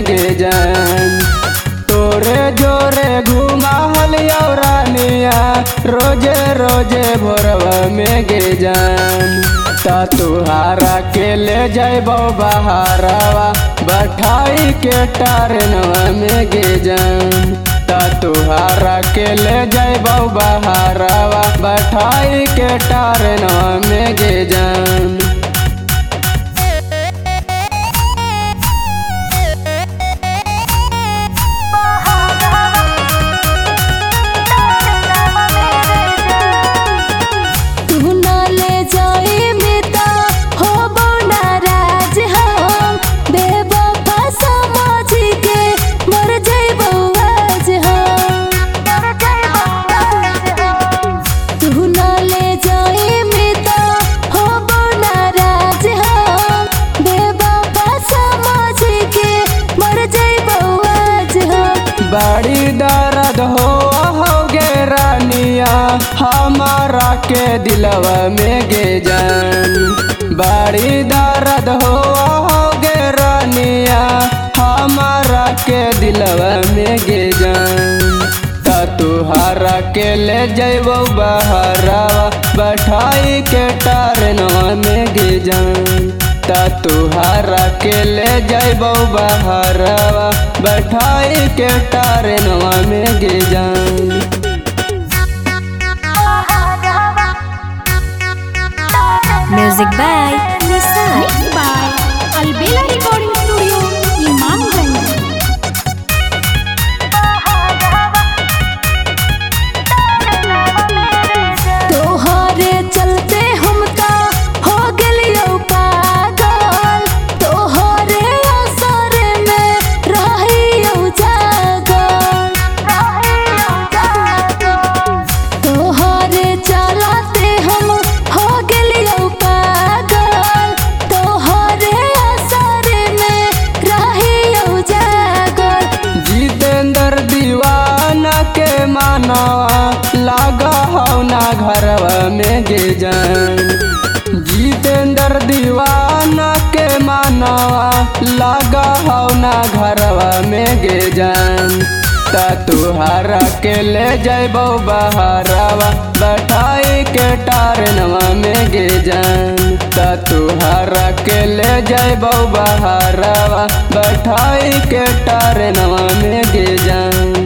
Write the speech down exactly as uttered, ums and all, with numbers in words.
गे जान। तोरे जोरे घुमा हलिया रानिया रोजे रोजे भोरवा में गे जान। ता तुहारा के ले जाइबो बहारवा बैठाई के टारनवा में गे जान। ता तुहारा के ले जाइबो बहारवा बैठाई के टारनवा में गे जान। बड़ी दर्द हो हो गे रानिया हमारा के दिलवा में गे जान। बड़ी दर्द हो हो गे रानिया हमारा के दिलवा में गे जान। ता तुहारा के ले जाइबो बहारवा बैठाई के टारनवा में गे जान। ता तुहारा के ले जाइबो बहारवा बैठाई के टारनवा में गे जान। Music by mix by Albela recording studio Imamganj. तोहरे चलते हमका हो गेलियो पागल। तोहरे असर में रहियो जागल। तोहरे चलते हम हो गेलियो पागल। तोहरे असर में रहियो जागल। जितेंद्र दीवाना के मानवा लागा हो ना घरवा में गे जान। जितेंद्र दीवाना के मानवा लागा हो ना घरवा में गे जान। ता तुहारा के ले जाइबो बहारवा बैठाई के टारनवा में गे जान। ता तुहारा के ले जाइबो बहारवा बैठाई के टारनवा में गे जान।